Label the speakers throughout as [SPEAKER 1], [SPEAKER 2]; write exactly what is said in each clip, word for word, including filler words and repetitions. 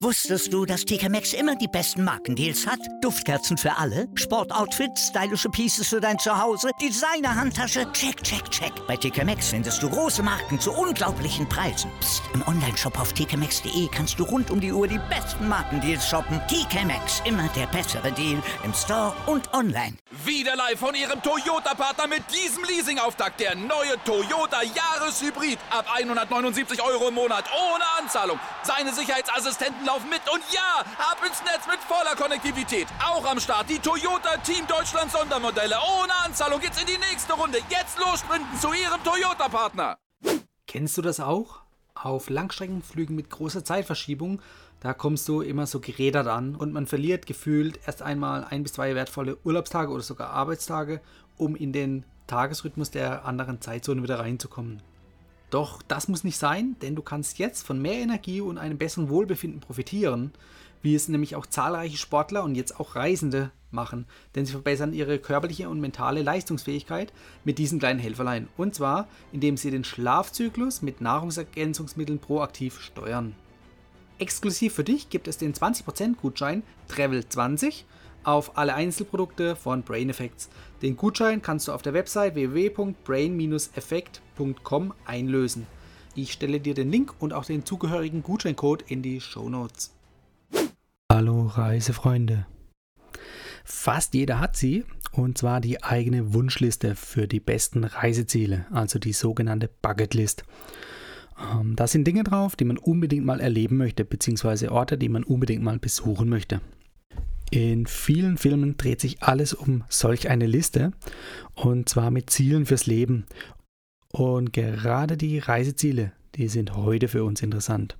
[SPEAKER 1] Wusstest du, dass T K Maxx immer die besten Markendeals hat? Duftkerzen für alle, Sportoutfits, stylische Pieces für dein Zuhause, Designer-Handtasche, check, check, check. Bei T K Maxx findest du große Marken zu unglaublichen Preisen. Psst. Im Onlineshop auf t k maxx punkt d e kannst du rund um die Uhr die besten Markendeals shoppen. T K Maxx, immer der bessere Deal im Store und online.
[SPEAKER 2] Wieder live von Ihrem Toyota-Partner mit diesem Leasing-Auftakt. Der neue Toyota Jahreshybrid. Ab hundertneunundsiebzig Euro im Monat ohne Anzahlung. Seine Sicherheitsassistenten laufen mit und ja, ab ins Netz mit voller Konnektivität. Auch am Start die Toyota Team Deutschland Sondermodelle. Ohne Anzahlung geht's in die nächste Runde. Jetzt los sprinten zu Ihrem Toyota-Partner.
[SPEAKER 3] Kennst du das auch? Auf Langstreckenflügen mit großer Zeitverschiebung, da kommst du immer so gerädert an und man verliert gefühlt erst einmal ein bis zwei wertvolle Urlaubstage oder sogar Arbeitstage, um in den Tagesrhythmus der anderen Zeitzone wieder reinzukommen. Doch das muss nicht sein, denn du kannst jetzt von mehr Energie und einem besseren Wohlbefinden profitieren, wie es nämlich auch zahlreiche Sportler und jetzt auch Reisende machen, denn sie verbessern ihre körperliche und mentale Leistungsfähigkeit mit diesen kleinen Helferlein. Und zwar, indem sie den Schlafzyklus mit Nahrungsergänzungsmitteln proaktiv steuern. Exklusiv für dich gibt es den zwanzig Prozent Gutschein Travel zwanzig auf alle Einzelprodukte von Brain Effects. Den Gutschein kannst du auf der Website w w w punkt brain dash effect punkt com einlösen. Ich stelle dir den Link und auch den zugehörigen Gutscheincode in die Shownotes. Hallo Reisefreunde. Fast jeder hat sie, und zwar die eigene Wunschliste für die besten Reiseziele, also die sogenannte Bucketlist. Ähm, da sind Dinge drauf, die man unbedingt mal erleben möchte, beziehungsweise Orte, die man unbedingt mal besuchen möchte. In vielen Filmen dreht sich alles um solch eine Liste, und zwar mit Zielen fürs Leben. Und gerade die Reiseziele, die sind heute für uns interessant.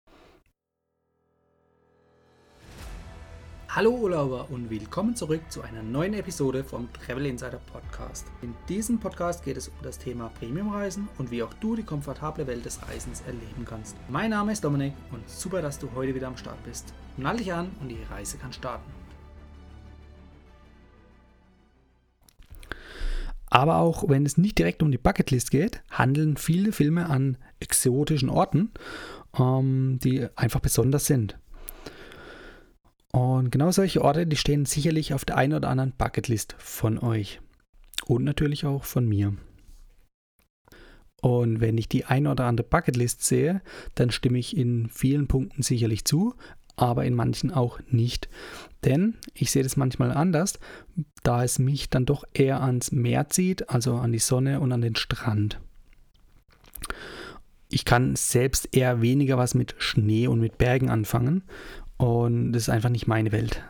[SPEAKER 3] Hallo Urlauber und willkommen zurück zu einer neuen Episode vom Travel Insider Podcast. In diesem Podcast geht es um das Thema Premiumreisen und wie auch du die komfortable Welt des Reisens erleben kannst. Mein Name ist Dominik und super, dass du heute wieder am Start bist. Nall dich an und die Reise kann starten. Aber auch wenn es nicht direkt um die Bucketlist geht, handeln viele Filme an exotischen Orten, ähm, die einfach besonders sind. Und genau solche Orte, die stehen sicherlich auf der einen oder anderen Bucketlist von euch und natürlich auch von mir. Und wenn ich die eine oder andere Bucketlist sehe, dann stimme ich in vielen Punkten sicherlich zu, aber in manchen auch nicht. Denn ich sehe das manchmal anders, da es mich dann doch eher ans Meer zieht, also an die Sonne und an den Strand. Ich kann selbst eher weniger was mit Schnee und mit Bergen anfangen. Und das ist einfach nicht meine Welt.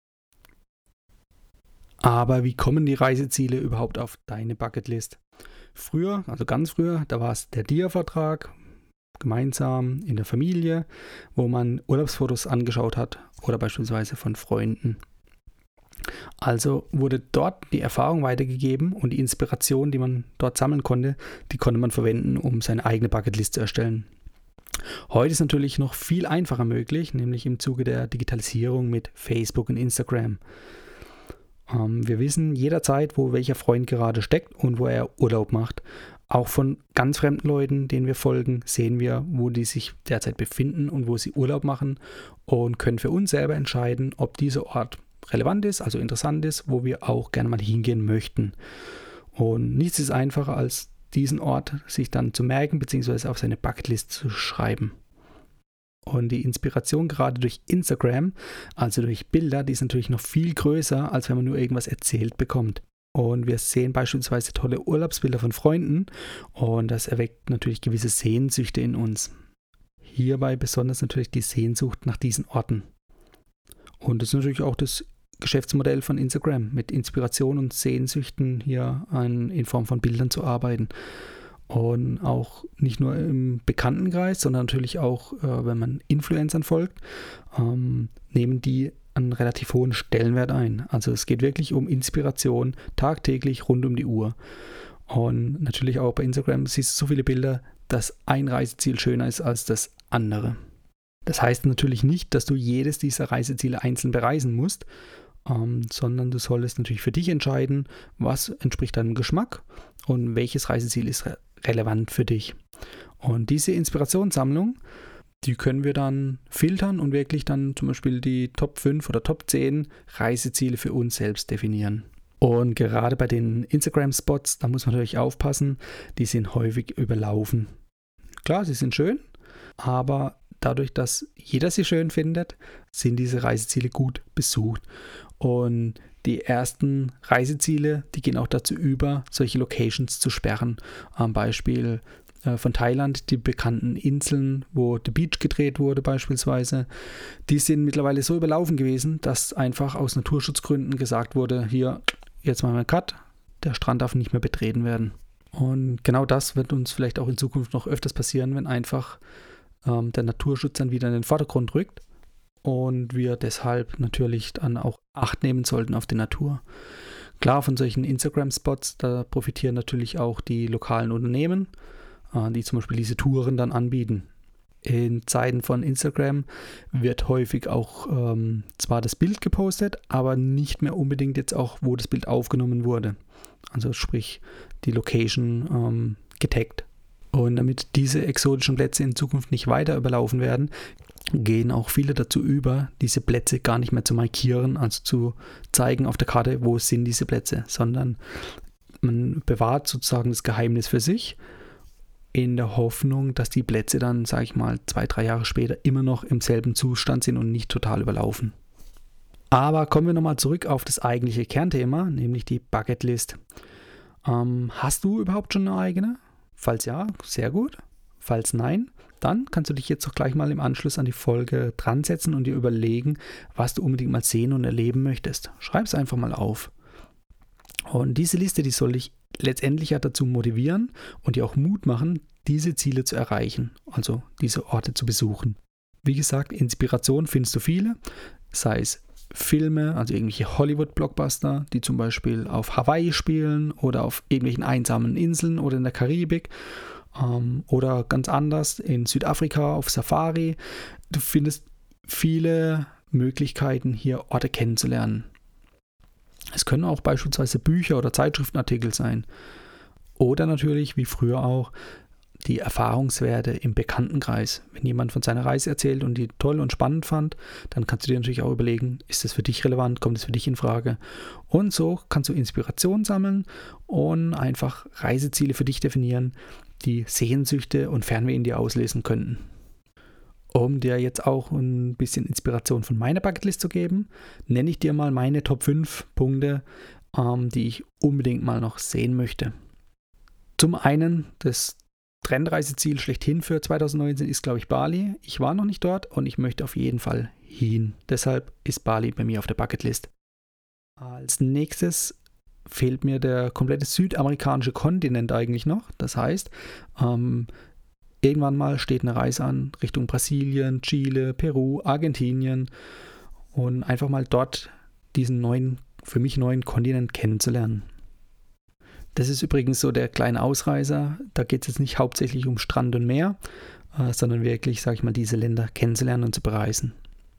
[SPEAKER 3] Aber wie kommen die Reiseziele überhaupt auf deine Bucketlist? Früher, also ganz früher, da war es der D I A-Vertrag, gemeinsam in der Familie, wo man Urlaubsfotos angeschaut hat oder beispielsweise von Freunden. Also wurde dort die Erfahrung weitergegeben und die Inspiration, die man dort sammeln konnte, die konnte man verwenden, um seine eigene Bucketlist zu erstellen. Heute ist natürlich noch viel einfacher möglich, nämlich im Zuge der Digitalisierung mit Facebook und Instagram. Ähm, wir wissen jederzeit, wo welcher Freund gerade steckt und wo er Urlaub macht. Auch von ganz fremden Leuten, denen wir folgen, sehen wir, wo die sich derzeit befinden und wo sie Urlaub machen und können für uns selber entscheiden, ob dieser Ort relevant ist, also interessant ist, wo wir auch gerne mal hingehen möchten. Und nichts ist einfacher als diesen Ort sich dann zu merken bzw. auf seine Bucketlist zu schreiben. Und die Inspiration gerade durch Instagram, also durch Bilder, die ist natürlich noch viel größer, als wenn man nur irgendwas erzählt bekommt. Und wir sehen beispielsweise tolle Urlaubsbilder von Freunden und das erweckt natürlich gewisse Sehnsüchte in uns. Hierbei besonders natürlich die Sehnsucht nach diesen Orten. Und das ist natürlich auch das Geschäftsmodell von Instagram, mit Inspiration und Sehnsüchten hier an, in Form von Bildern zu arbeiten. Und auch nicht nur im Bekanntenkreis, sondern natürlich auch, äh, wenn man Influencern folgt, ähm, nehmen die einen relativ hohen Stellenwert ein. Also es geht wirklich um Inspiration tagtäglich rund um die Uhr. Und natürlich auch bei Instagram siehst du so viele Bilder, dass ein Reiseziel schöner ist als das andere. Das heißt natürlich nicht, dass du jedes dieser Reiseziele einzeln bereisen musst, ähm, sondern du solltest natürlich für dich entscheiden, was entspricht deinem Geschmack und welches Reiseziel ist re- relevant für dich. Und diese Inspirationssammlung, Die können wir dann filtern und wirklich dann zum Beispiel die Top fünf oder Top zehn Reiseziele für uns selbst definieren. Und gerade bei den Instagram-Spots, da muss man natürlich aufpassen, die sind häufig überlaufen. Klar, sie sind schön, aber dadurch, dass jeder sie schön findet, sind diese Reiseziele gut besucht. Und die ersten Reiseziele, die gehen auch dazu über, solche Locations zu sperren. Am Beispiel äh, von Thailand, die bekannten Inseln, wo The Beach gedreht wurde beispielsweise, die sind mittlerweile so überlaufen gewesen, dass einfach aus Naturschutzgründen gesagt wurde, hier, jetzt machen wir einen Cut, der Strand darf nicht mehr betreten werden. Und genau das wird uns vielleicht auch in Zukunft noch öfters passieren, wenn einfach ähm, der Naturschutz dann wieder in den Vordergrund rückt und wir deshalb natürlich dann auch Acht nehmen sollten auf die Natur. Klar, von solchen Instagram-Spots, da profitieren natürlich auch die lokalen Unternehmen, äh, die zum Beispiel diese Touren dann anbieten. In Zeiten von Instagram wird häufig auch ähm, zwar das Bild gepostet, aber nicht mehr unbedingt jetzt auch, wo das Bild aufgenommen wurde. Also sprich die Location ähm, getaggt. Und damit diese exotischen Plätze in Zukunft nicht weiter überlaufen werden, gehen auch viele dazu über, diese Plätze gar nicht mehr zu markieren, also zu zeigen auf der Karte, wo sind diese Plätze, sondern man bewahrt sozusagen das Geheimnis für sich, in der Hoffnung, dass die Plätze dann, sage ich mal, zwei, drei Jahre später immer noch im selben Zustand sind und nicht total überlaufen. Aber kommen wir nochmal zurück auf das eigentliche Kernthema, nämlich die Bucketlist. Ähm, hast du überhaupt schon eine eigene? Falls ja, sehr gut. Falls nein, dann kannst du dich jetzt doch gleich mal im Anschluss an die Folge dran setzen und dir überlegen, was du unbedingt mal sehen und erleben möchtest. Schreib es einfach mal auf. Und diese Liste, die soll dich letztendlich ja dazu motivieren und dir auch Mut machen, diese Ziele zu erreichen, also diese Orte zu besuchen. Wie gesagt, Inspiration findest du viele, sei es Filme, also irgendwelche Hollywood-Blockbuster, die zum Beispiel auf Hawaii spielen oder auf irgendwelchen einsamen Inseln oder in der Karibik ähm, oder ganz anders in Südafrika auf Safari. Du findest viele Möglichkeiten, hier Orte kennenzulernen. Es können auch beispielsweise Bücher oder Zeitschriftenartikel sein. Oder natürlich, wie früher auch, die Erfahrungswerte im Bekanntenkreis. Wenn jemand von seiner Reise erzählt und die toll und spannend fand, dann kannst du dir natürlich auch überlegen, ist das für dich relevant, kommt es für dich in Frage? Und so kannst du Inspiration sammeln und einfach Reiseziele für dich definieren, die Sehnsüchte und Fernweh in dir auslesen könnten. Um dir jetzt auch ein bisschen Inspiration von meiner Bucketlist zu geben, nenne ich dir mal meine Top fünf Punkte, ähm, die ich unbedingt mal noch sehen möchte. Zum einen, das Trendreiseziel schlechthin für zwanzig neunzehn ist, glaube ich, Bali. Ich war noch nicht dort und ich möchte auf jeden Fall hin. Deshalb ist Bali bei mir auf der Bucketlist. Als nächstes fehlt mir der komplette südamerikanische Kontinent eigentlich noch. Das heißt, ähm, irgendwann mal steht eine Reise an Richtung Brasilien, Chile, Peru, Argentinien und einfach mal dort diesen neuen, für mich neuen Kontinent kennenzulernen. Das ist übrigens so der kleine Ausreißer. Da geht es jetzt nicht hauptsächlich um Strand und Meer, äh, sondern wirklich, sage ich mal, diese Länder kennenzulernen und zu bereisen.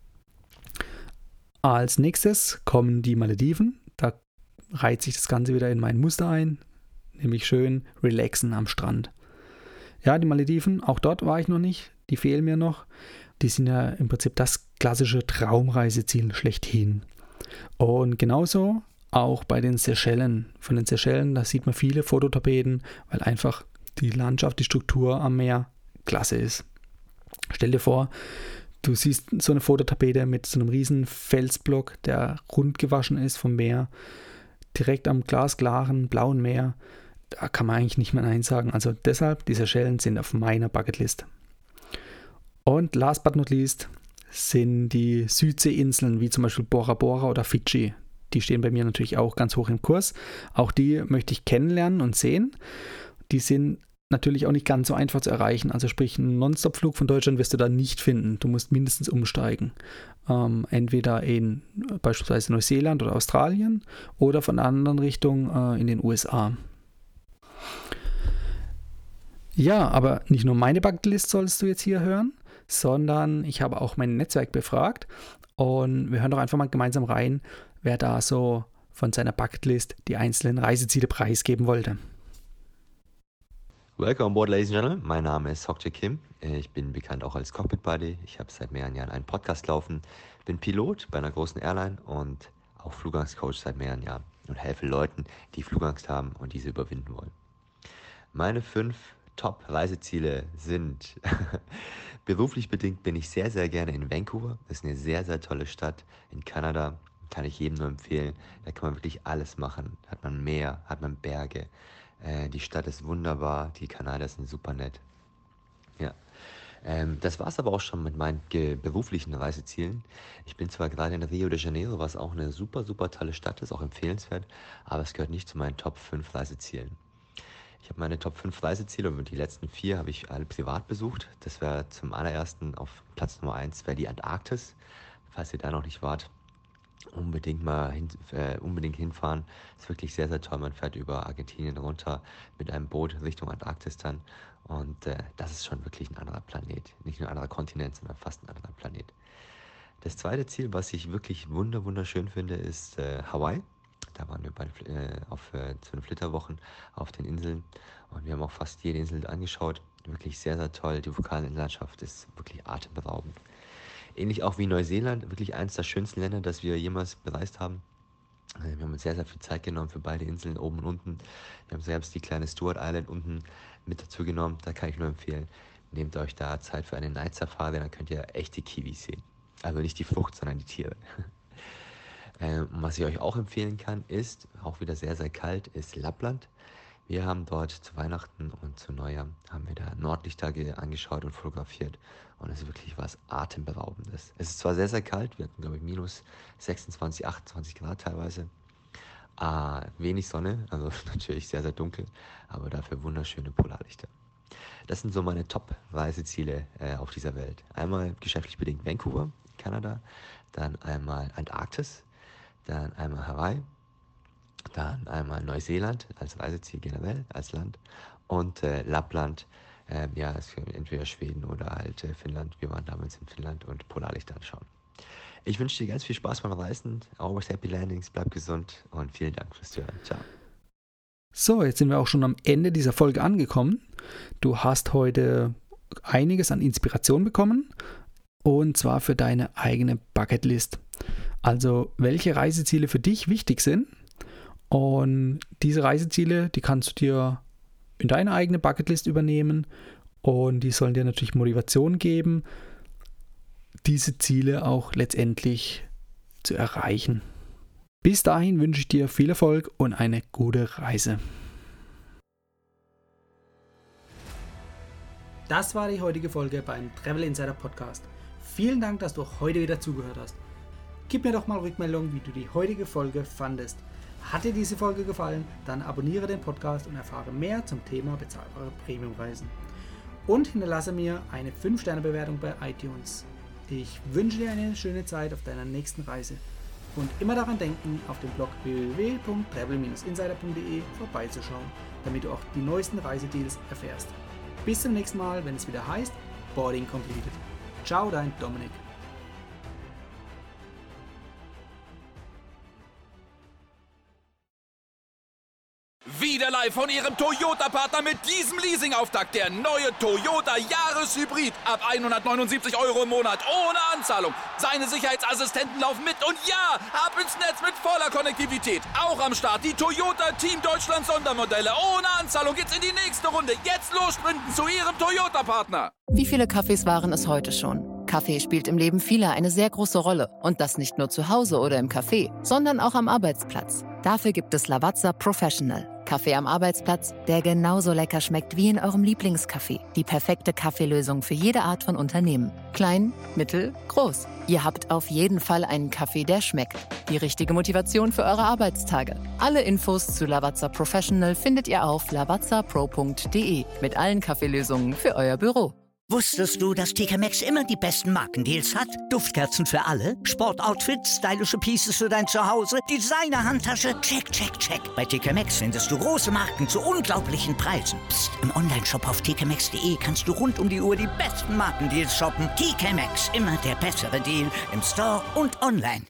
[SPEAKER 3] Als nächstes kommen die Malediven. Da reiht sich das Ganze wieder in mein Muster ein, nämlich schön relaxen am Strand. Ja, die Malediven, auch dort war ich noch nicht, die fehlen mir noch. Die sind ja im Prinzip das klassische Traumreiseziel schlechthin. Und genauso auch bei den Seychellen. Von den Seychellen, da sieht man viele Fototapeten, weil einfach die Landschaft, die Struktur am Meer klasse ist. Stell dir vor, du siehst so eine Fototapete mit so einem riesen Felsblock, der rund gewaschen ist vom Meer, direkt am glasklaren blauen Meer. Da kann man eigentlich nicht mehr Nein sagen. Also deshalb, die Seychellen sind auf meiner Bucketlist. Und last but not least sind die Südseeinseln, wie zum Beispiel Bora Bora oder Fidschi. Die stehen bei mir natürlich auch ganz hoch im Kurs. Auch die möchte ich kennenlernen und sehen. Die sind natürlich auch nicht ganz so einfach zu erreichen. Also sprich, einen Nonstop-Flug von Deutschland wirst du da nicht finden. Du musst mindestens umsteigen. Ähm, entweder in beispielsweise Neuseeland oder Australien oder von der anderen Richtung äh, in den U S A. Ja, aber nicht nur meine Bucketlist sollst du jetzt hier hören, sondern ich habe auch mein Netzwerk befragt und wir hören doch einfach mal gemeinsam rein, wer da so von seiner Bucketlist die einzelnen Reiseziele preisgeben wollte.
[SPEAKER 4] Welcome on board, ladies and gentlemen. Mein Name ist Hokjae Kim. Ich bin bekannt auch als Cockpit Buddy. Ich habe seit mehreren Jahren einen Podcast laufen. Bin Pilot bei einer großen Airline und auch Flugangstcoach seit mehreren Jahren und helfe Leuten, die Flugangst haben und diese überwinden wollen. Meine fünf Top-Reiseziele sind, beruflich bedingt bin ich sehr, sehr gerne in Vancouver. Das ist eine sehr, sehr tolle Stadt in Kanada. Kann ich jedem nur empfehlen. Da kann man wirklich alles machen. Hat man Meer, hat man Berge. Äh, die Stadt ist wunderbar. Die Kanadier sind super nett. Ja. Ähm, das war es aber auch schon mit meinen ge- beruflichen Reisezielen. Ich bin zwar gerade in Rio de Janeiro, was auch eine super, super tolle Stadt ist, auch empfehlenswert, aber es gehört nicht zu meinen Top fünf Reisezielen. Ich habe meine Top fünf Reiseziele und die letzten vier habe ich alle privat besucht. Das wäre zum allerersten auf Platz Nummer eins wäre die Antarktis. Falls ihr da noch nicht wart, unbedingt mal hin, äh, unbedingt hinfahren. Ist wirklich sehr, sehr toll. Man fährt über Argentinien runter mit einem Boot Richtung Antarktis dann. Und äh, das ist schon wirklich ein anderer Planet. Nicht nur ein anderer Kontinent, sondern fast ein anderer Planet. Das zweite Ziel, was ich wirklich wunder wunderschön finde, ist äh, Hawaii. Da waren wir bei, äh, auf, äh, zu den Flitterwochen auf den Inseln und wir haben auch fast jede Insel angeschaut. Wirklich sehr, sehr toll. Die Vulkanlandschaft ist wirklich atemberaubend. Ähnlich auch wie Neuseeland, wirklich eines der schönsten Länder, das wir jemals bereist haben. Wir haben uns sehr, sehr viel Zeit genommen für beide Inseln, oben und unten. Wir haben selbst die kleine Stewart Island unten mit dazu genommen. Da kann ich nur empfehlen, nehmt euch da Zeit für eine Night Safari, dann könnt ihr echte Kiwis sehen. Also nicht die Frucht, sondern die Tiere. Ähm, was ich euch auch empfehlen kann, ist, auch wieder sehr, sehr kalt, ist Lappland. Wir haben dort zu Weihnachten und zu Neujahr, haben wir da Nordlichter angeschaut und fotografiert. Und es ist wirklich was Atemberaubendes. Es ist zwar sehr, sehr kalt, wir hatten, glaube ich, minus sechsundzwanzig, achtundzwanzig Grad teilweise. Äh, wenig Sonne, also natürlich sehr, sehr dunkel, aber dafür wunderschöne Polarlichter. Das sind so meine Top-Reiseziele äh, auf dieser Welt. Einmal geschäftlich bedingt Vancouver, Kanada, dann einmal Antarktis, dann einmal Hawaii, dann einmal Neuseeland als Reiseziel generell, als Land und äh, Lappland, äh, ja, entweder Schweden oder halt äh, Finnland. Wir waren damals in Finnland und Polarlichter anschauen. Ich wünsche dir ganz viel Spaß beim Reisen, always happy landings, bleib gesund und vielen Dank fürs Zuhören. Ciao.
[SPEAKER 3] So, jetzt sind wir auch schon am Ende dieser Folge angekommen. Du hast heute einiges an Inspiration bekommen und zwar für deine eigene Bucketlist. Also, welche Reiseziele für dich wichtig sind. Und diese Reiseziele, die kannst du dir in deine eigene Bucketlist übernehmen und die sollen dir natürlich Motivation geben, diese Ziele auch letztendlich zu erreichen. Bis dahin wünsche ich dir viel Erfolg und eine gute Reise. Das war die heutige Folge beim Travel Insider Podcast. Vielen Dank, dass du heute wieder zugehört hast. Gib mir doch mal Rückmeldung, wie du die heutige Folge fandest. Hat dir diese Folge gefallen, dann abonniere den Podcast und erfahre mehr zum Thema bezahlbare Premiumreisen. Und hinterlasse mir eine fünf Sterne Bewertung bei iTunes. Ich wünsche dir eine schöne Zeit auf deiner nächsten Reise. Und immer daran denken, auf dem Blog w w w punkt travel dash insider punkt d e vorbeizuschauen, damit du auch die neuesten Reisedeals erfährst. Bis zum nächsten Mal, wenn es wieder heißt Boarding Completed. Ciao, dein Dominik.
[SPEAKER 2] Wieder live von Ihrem Toyota-Partner mit diesem Leasing-Auftakt. Der neue Toyota Jahreshybrid. Ab hundertneunundsiebzig Euro im Monat. Ohne Anzahlung. Seine Sicherheitsassistenten laufen mit. Und ja, ab ins Netz mit voller Konnektivität. Auch am Start die Toyota Team Deutschland Sondermodelle. Ohne Anzahlung geht's in die nächste Runde. Jetzt los sprinten zu Ihrem Toyota-Partner.
[SPEAKER 5] Wie viele Kaffees waren es heute schon? Kaffee spielt im Leben vieler eine sehr große Rolle. Und das nicht nur zu Hause oder im Café, sondern auch am Arbeitsplatz. Dafür gibt es Lavazza Professional. Kaffee am Arbeitsplatz, der genauso lecker schmeckt wie in eurem Lieblingscafé. Die perfekte Kaffeelösung für jede Art von Unternehmen. Klein, mittel, groß. Ihr habt auf jeden Fall einen Kaffee, der schmeckt. Die richtige Motivation für eure Arbeitstage. Alle Infos zu Lavazza Professional findet ihr auf lavazza pro punkt d e mit allen Kaffeelösungen für euer Büro.
[SPEAKER 1] Wusstest du, dass T K Maxx immer die besten Markendeals hat? Duftkerzen für alle, Sportoutfits, stylische Pieces für dein Zuhause, Designer-Handtasche, check, check, check. Bei T K Maxx findest du große Marken zu unglaublichen Preisen. Psst. Im Onlineshop auf t k maxx punkt d e kannst du rund um die Uhr die besten Markendeals shoppen. T K Maxx, immer der bessere Deal im Store und online.